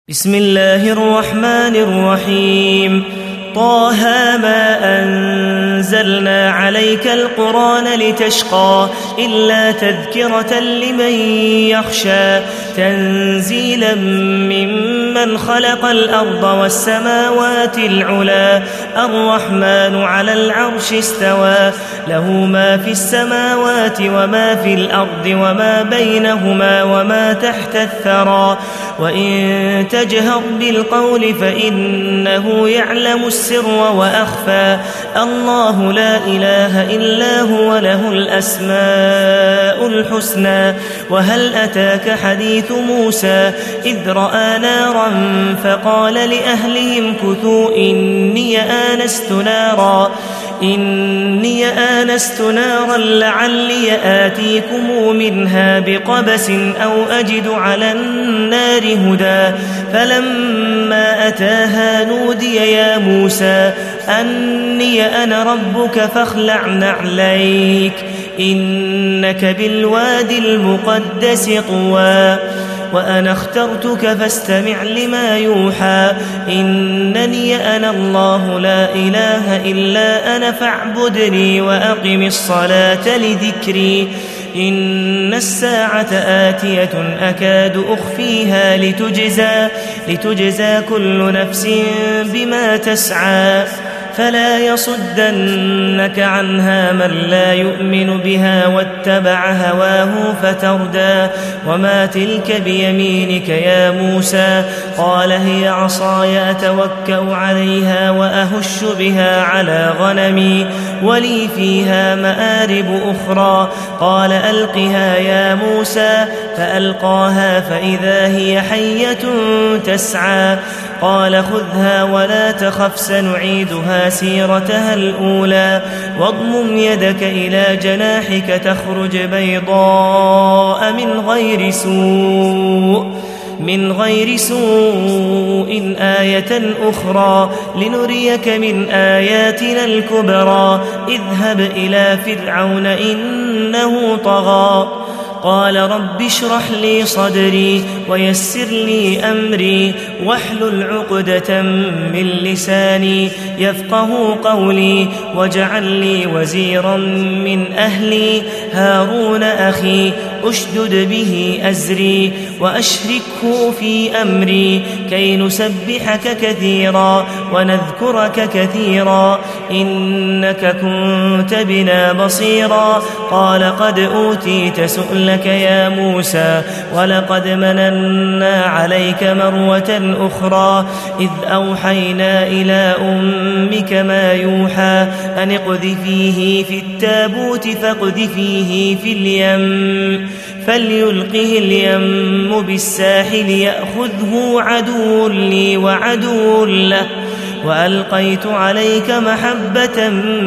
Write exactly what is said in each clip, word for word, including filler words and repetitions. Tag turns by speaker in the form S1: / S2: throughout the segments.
S1: بسم الله الرحمن الرحيم طه ما أنزلنا عليك القرآن لتشقى إلا تذكرة لمن يخشى تنزيلا ممن خلق الأرض والسماوات العلا الرحمن على العرش استوى له ما في السماوات وما في الأرض وما بينهما وما تحت الثرى وإن تجهر بالقول فإنه يعلم السر وأخفى الله لا إله إلا هو له الأسماء الحسنى وهل أتاك حديث موسى إذ رأى نارا فقال لأهلهم كثوا إني آنست نارا إني آنست نارا لعلي آتيكم منها بقبس أو أجد على النار هدى فلما أتاها نودي يا موسى أني أنا ربك فاخلع نعليك إنك بالوادي المقدس طوى وأنا اخترتك فاستمع لما يوحى إنني أنا الله لا إله إلا أنا فاعبدني وأقم الصلاة لذكري إن الساعة آتية أكاد أخفيها لتجزى, لتجزى كل نفس بما تسعى فلا يصدنك عنها من لا يؤمن بها واتبع هواه فتردى وما تلك بيمينك يا موسى قال هي عصاي أتوكأ عليها وأهش بها على غنمي ولي فيها مآرب أخرى قال ألقها يا موسى فألقاها فإذا هي حية تسعى قال خذها ولا تخف سنعيدها سيرتها الأولى واضمم يدك إلى جناحك تخرج بيضاء من غير سوء من غير سوء آية أخرى لنريك من آياتنا الكبرى اذهب إلى فرعون إنه طغى قال رب اشرح لي صدري ويسر لي أمري واحلل عقدة من لساني يفقه قولي واجعل لي وزيرا من أهلي هارون أخي أشدد به أزري وأشركه في أمري كي نسبحك كثيرا ونذكرك كثيرا إنك كنت بنا بصيرا قال قد أوتيت سؤلك يا موسى ولقد مننا عليك مرة أخرى إذ أوحينا إلى أمك ما يوحى أن اقذفيه في التابوت فاقذفيه في اليم فليلقه اليم بالساحل يأخذه عدو لي وعدو له وألقيت عليك محبة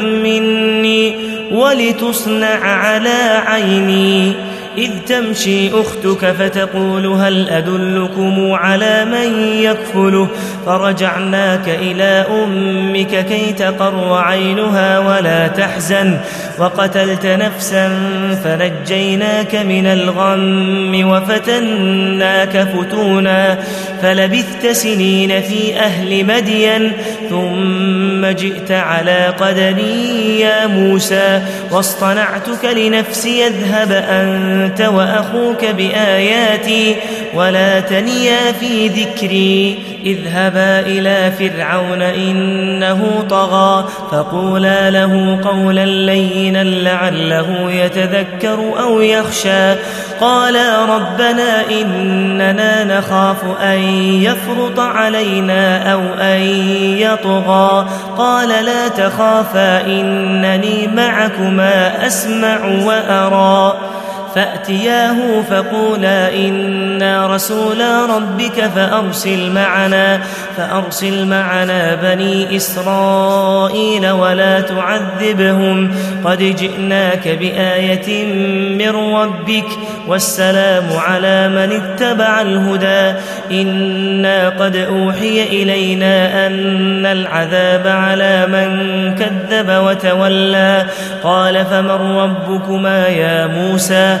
S1: مني ولتصنع على عيني إذ تمشي أختك فتقول هل أدلكم على من يكفله فرجعناك إلى أمك كي تقر عينها ولا تحزن وقتلت نفسا فنجيناك من الغم وفتناك فتونا فلبثت سنين في أهل مدين ثم جئت على قدري يا موسى واصطنعتك لنفسي اذهب أنت أنت وأخوك بآياتي ولا تنيا في ذكري اذهبا إلى فرعون إنه طغى فقولا له قولا لينا لعله يتذكر أو يخشى قالا ربنا إننا نخاف أن يفرط علينا أو أن يطغى قال لا تخافا إنني معكما أسمع وأرى فأتياه فقولا إنا رسولا ربك فأرسل معنا, فأرسل معنا بني إسرائيل ولا تعذبهم قد جئناك بآية من ربك والسلام على من اتبع الهدى إنا قد أوحي إلينا أن العذاب على من كذب وتولى قال فمن ربكما يا موسى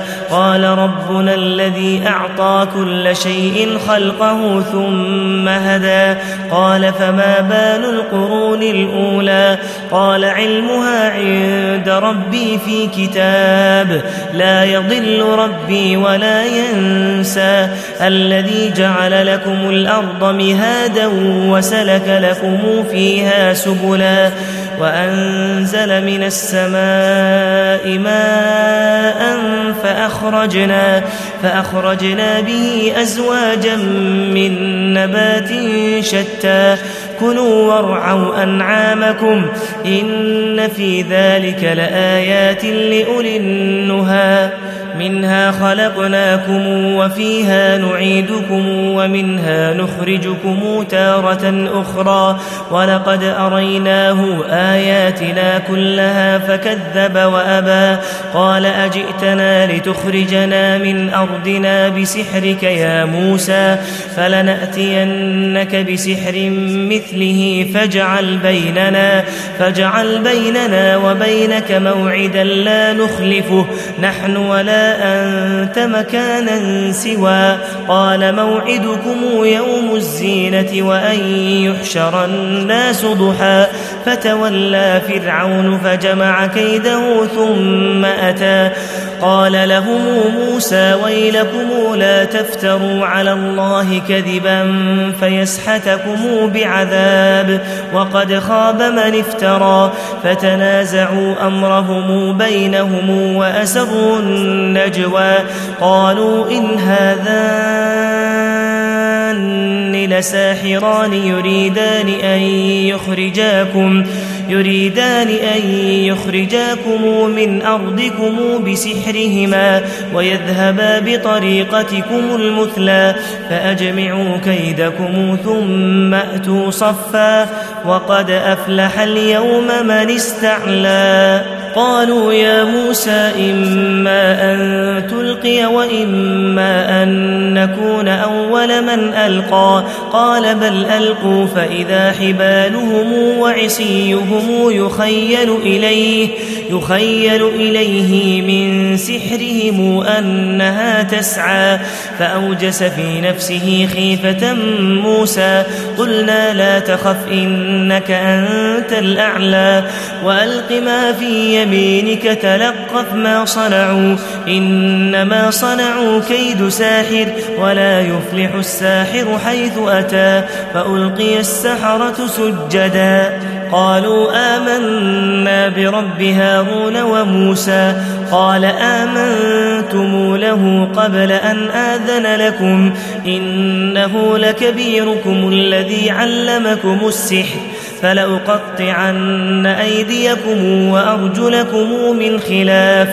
S1: قال ربنا الذي أعطى كل شيء خلقه ثم هدى قال فما بال القرون الأولى قال علمها عند ربي في كتاب لا يضل ربي ولا ينسى الذي جعل لكم الأرض مهادا وسلك لكم فيها سبلا وأنزل من السماء ماء فأخرجنا, فأخرجنا به أزواجا من نبات شتى كلوا وارعوا أنعامكم إن في ذلك لآيات لأولي النهى منها خلقناكم وفيها نعيدكم ومنها نخرجكم تارة أخرى ولقد أريناه آياتنا كلها فكذب وأبى قال أجئتنا لتخرجنا من أرضنا بسحرك يا موسى فلنأتينك بسحر مثله فاجعل بيننا, فاجعل بيننا وبينك موعدا لا نخلفه نحن ولا أنت مكانا سوى قال موعدكم يوم الزينة وأن يحشر الناس ضحى فتولى فرعون فجمع كيده ثم أتى قال لهم موسى ويلكم لا تفتروا على الله كذبا فيسحتكم بعذاب وقد خاب من افترى فتنازعوا أمرهم بينهم وأسروا النجوى قالوا إن هذان لساحران يريدان أن يخرجاكم يريدان أن يخرجاكم من أرضكم بسحرهما ويذهبا بطريقتكم المثلى فأجمعوا كيدكم ثم أتوا صفا وقد أفلح اليوم من استعلى قالوا يا موسى إما أن تلقي وإما أن نكون أول من ألقى قال بل ألقوا فإذا حبالهم وعصيهم يخيل إليه, يخيل إليه من سحرهم أنها تسعى فأوجس في نفسه خيفة موسى قلنا لا تخف إنك أنت الأعلى وألق ما في يمينك تلقف ما صنعوا إنما صنعوا كيد ساحر ولا يفلح الساحر حيث أتى فألقي السحرة سجدا قالوا آمنا برب هارون وموسى قال آمنتم له قبل أن آذن لكم إنه لكبيركم الذي علمكم السحر فلأقطعن أيديكم وأرجلكم من خلاف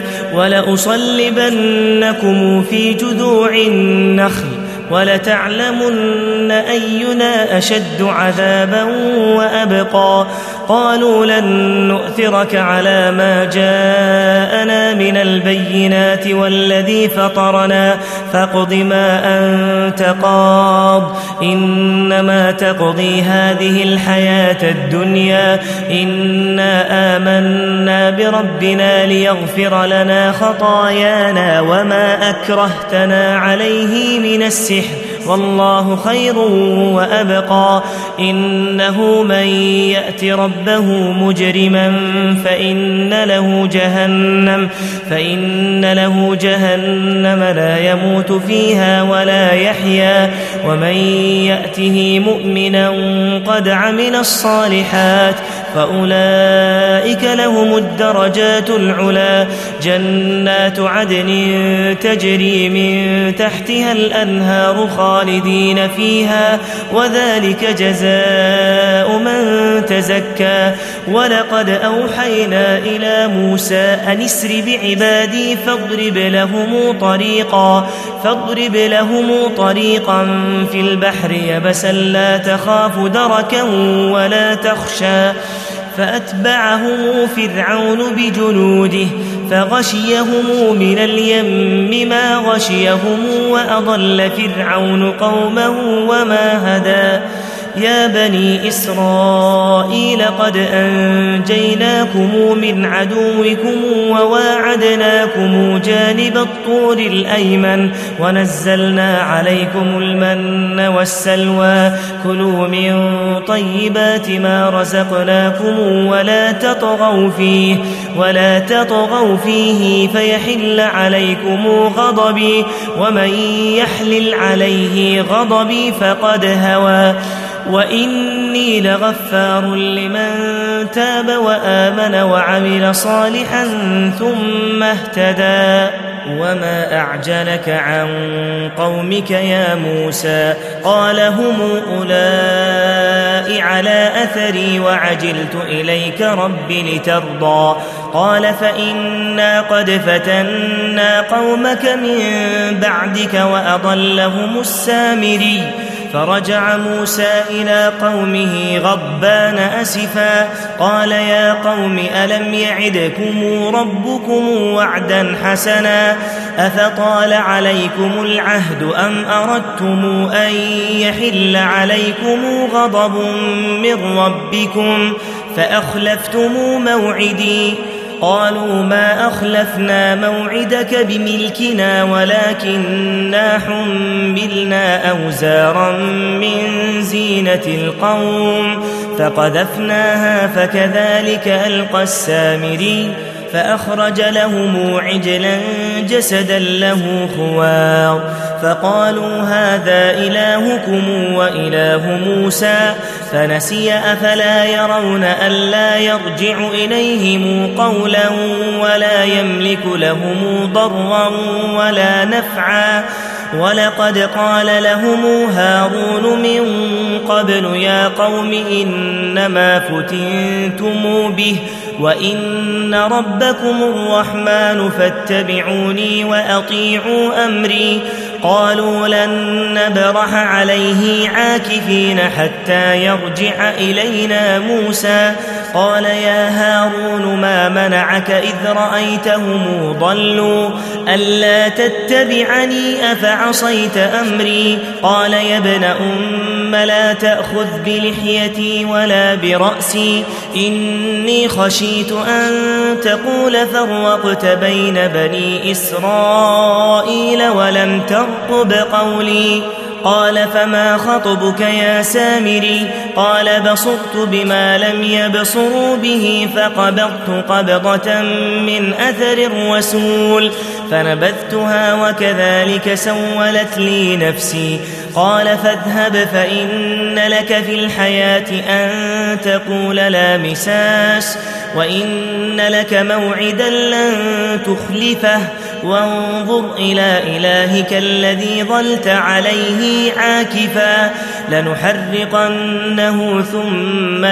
S1: ولأصلبنكم في جذوع النخل ولتعلمن أينا أشد عذابا وأبقى قالوا لن نؤثرك على ما جاءنا من البينات والذي فطرنا فاقض ما أنت قاض إنما تقضي هذه الحياة الدنيا إنا آمنا بربنا ليغفر لنا خطايانا وما أكرهتنا عليه من السحر والله خير وأبقى إنه من يأت ربه مجرما فإن له جهنم فإن له جهنم لا يموت فيها ولا يحيا ومن يأته مؤمنا قد عمل الصالحات فأولئك لهم الدرجات العلا جنات عدن تجري من تحتها الأنهار خالدين فيها وذلك جزاء من تزكى ولقد أوحينا إلى موسى أن اسر بعبادي فاضرب لهم طريقا فاضرب لهم طريقا في البحر يبسا لا تخاف دركا ولا تخشى فأتبعهم فرعون بجنوده فغشيهم من اليم ما غشيهم وأضل فرعون قومه وما هدى يا بني إسرائيل قد أنجيناكم من عدوكم وواعدناكم جانب الطور الأيمن ونزلنا عليكم المن والسلوى كلوا من طيبات ما رزقناكم ولا تطغوا فيه ولا تطغوا فيه فيحل عليكم غضبي ومن يحلل عليه غضبي فقد هوى وإني لغفار لمن تاب وآمن وعمل صالحا ثم اهتدى وما أعجلك عن قومك يا موسى قال هم أولئك على أثري وعجلت إليك رب لترضى قال فإنا قد فتنا قومك من بعدك وأضلهم السامري فرجع موسى إلى قومه غضبان أسفا قال يا قوم ألم يعدكم ربكم وعدا حسنا أفطال عليكم العهد أم أردتم أن يحل عليكم غضب من ربكم فأخلفتم موعدي قالوا ما أخلفنا موعدك بملكنا ولكننا حملنا أوزارا من زينة القوم فقذفناها فكذلك ألقى السامري فأخرج لهم عجلا جسدا له خوار فقالوا هذا إلهكم وإله موسى فنسي أفلا يرون ألا يرجع إليهم قولا ولا يملك لهم ضرا ولا نفعا ولقد قال لهم هارون من قبل يا قوم إنما فتنتم به وإن ربكم الرحمن فاتبعوني وأطيعوا أمري قالوا لن نبرح عليه عاكفين حتى يرجع إلينا موسى قال يا هارون ما منعك إذ رأيتهم ضلوا ألا تتبعني أفعصيت أمري قال يا ابن أم لا تأخذ بلحيتي ولا برأسي إني خشيت أن تقول فرقت بين بني إسرائيل ولم ترقب قولي قال فما خطبك يا سامري قال بصرت بما لم يبصروا به فقبضت قبضة من أثر الرسول فنبذتها وكذلك سولت لي نفسي قال فاذهب فإن لك في الحياة أن تقول لا مساس وإن لك موعدا لن تخلفه وانظر إلى إلهك الذي ظلت عليه عاكفا لنحرقنه ثم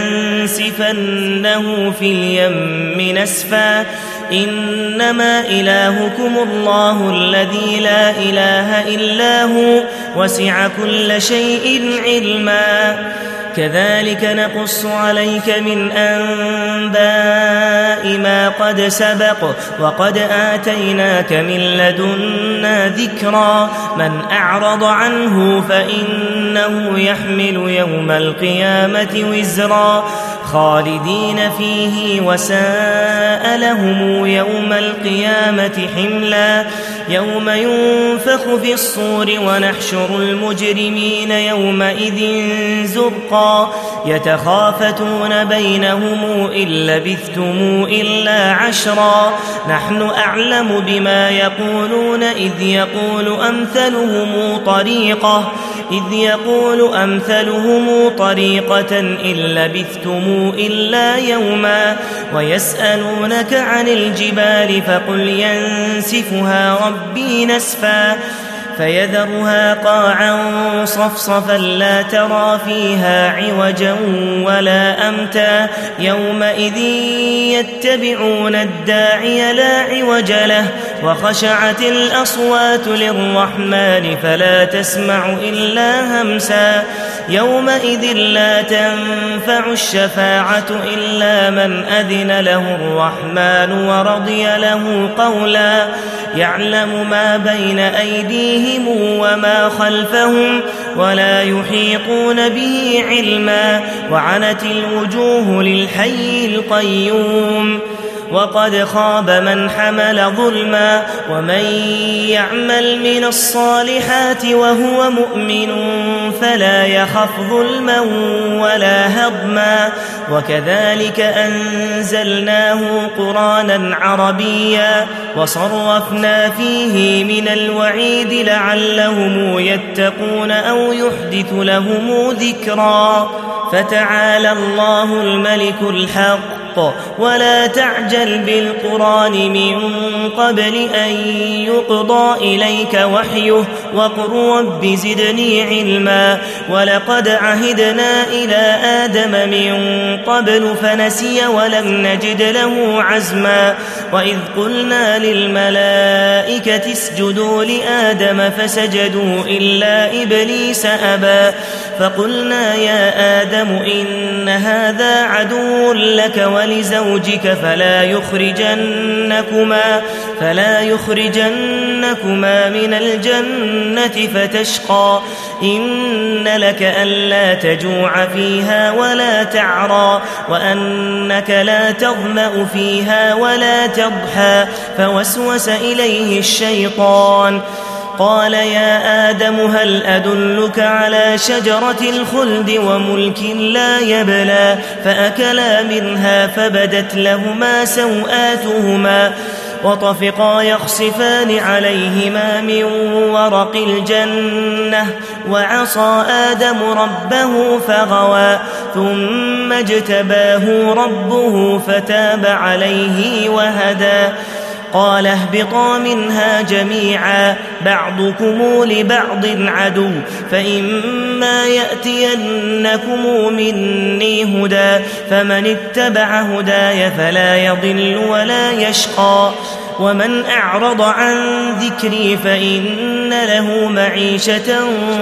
S1: لننسفنه في اليم نسفا إنما إلهكم الله الذي لا إله إلا هو وسع كل شيء علما كذلك نقص عليك من أنباء ما قد سبق وقد آتيناك من لدنا ذكرا من أعرض عنه فإنه يحمل يوم القيامة وزرا خالدين فيه وساء لهم يوم القيامة حملا يوم ينفخ في الصور ونحشر المجرمين يومئذ زرقا يتخافتون بينهم إن لبثتم إلا عشرا نحن أعلم بما يقولون إذ يقول أمثلهم طريقة إذ يقول أمثلهم طريقة إن لبثتم إلا يوما ويسألونك عن الجبال فقل ينسفها ربي نسفا فيذرها قاعا صفصفا لا ترى فيها عوجا ولا أمتا يومئذ يتبعون الداعي لا عوج له وخشعت الأصوات للرحمن فلا تسمع إلا همسا يومئذ لا تنفع الشفاعة إلا من أذن له الرحمن ورضي له قولا يعلم ما بين أيديهم وما خلفهم ولا يحيطون به علما وعنت الوجوه للحي القيوم وقد خاب من حمل ظلما ومن يعمل من الصالحات وهو مؤمن فلا يخف ظلما ولا هضما وكذلك أنزلناه قرآنا عربيا وصرفنا فيه من الوعيد لعلهم يتقون أو يحدث لهم ذكرا فتعالى الله الملك الحق ولا تعجل بالقرآن من قبل أن يقضى إليك وحيه وقل رب زدني علما ولقد عهدنا إلى آدم من قبل فنسي ولم نجد له عزما وإذ قلنا للملائكة اسجدوا لآدم فسجدوا إلا إبليس أبى فقلنا يا آدم إن هذا عدو لك ولزوجك فلا يخرجنكما فلا يخرجنكما من الجنة فتشقى إن لك ألا تجوع فيها ولا تعرى وأنك لا تظمأ فيها ولا تضحى فوسوس إليه الشيطان قال يا آدم هل أدلك على شجرة الخلد وملك لا يبلى فأكلا منها فبدت لهما سوآتهما وطفقا يخصفان عليهما من ورق الجنة وعصى آدم ربه فغوى ثم اجتباه ربه فتاب عليه وهدى قال اهبطا منها جميعا بعضكم لبعض عدو فإما يأتينكم مني هدى فمن اتبع هداي فلا يضل ولا يشقى ومن أعرض عن ذكري فإن له معيشة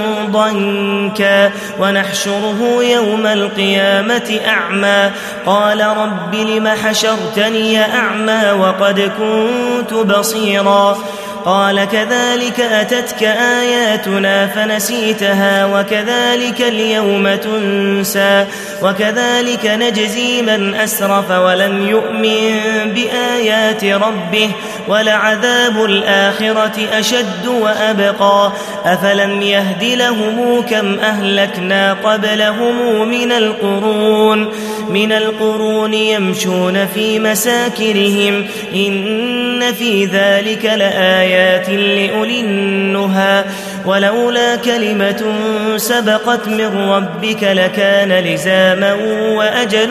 S1: ضنكا ونحشره يوم القيامة أعمى قال رب لم حشرتني أعمى وقد كنت بصيرا قال كذلك أتتك آياتنا فنسيتها وكذلك اليوم تنسى وكذلك نجزي من أسرف ولم يؤمن بآيات ربه ولعذاب الآخرة أشد وأبقى أفلم يهد لهم كم أهلكنا قبلهم من القرون من القرون يمشون في مساكنهم إن في ذلك لآيات لأولي النهى ولولا كلمة سبقت من ربك لكان لزاما وأجل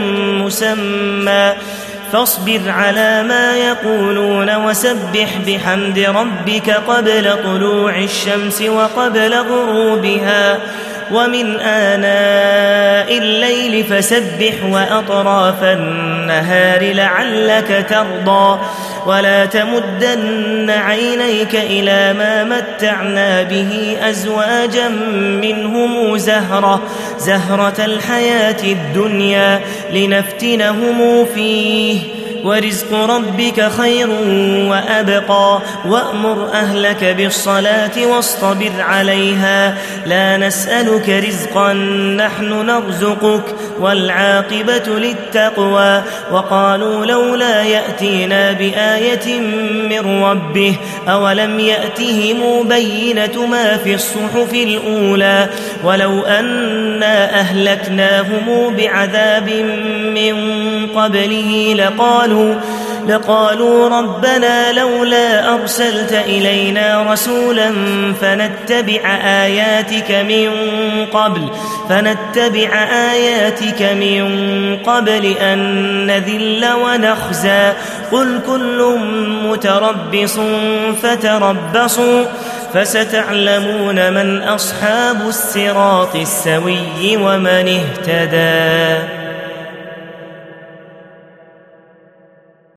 S1: مسمى فاصبر على ما يقولون وسبح بحمد ربك قبل طلوع الشمس وقبل غروبها ومن آناء الليل فسبح وأطراف النهار لعلك ترضى ولا تمدن عينيك إلى ما متعنا به أزواجا منهم زهرة زهرة الحياة الدنيا لنفتنهم فيه ورزق ربك خير وأبقى وأمر أهلك بالصلاة واصطبر عليها لا نسألك رزقا نحن نرزقك والعاقبة للتقوى وقالوا لولا يأتينا بآية من ربه أولم يأتهم بينة ما في الصحف الأولى ولو أنا أهلكناهم بعذاب من قبله لقالوا لقالوا ربنا لولا أرسلت إلينا رسولا فنتبع آياتك من قبل فنتبع آياتك من قبل أن نذل ونخزى قل كل متربص فتربصوا فستعلمون من أصحاب الصراط السوي ومن اهتدى.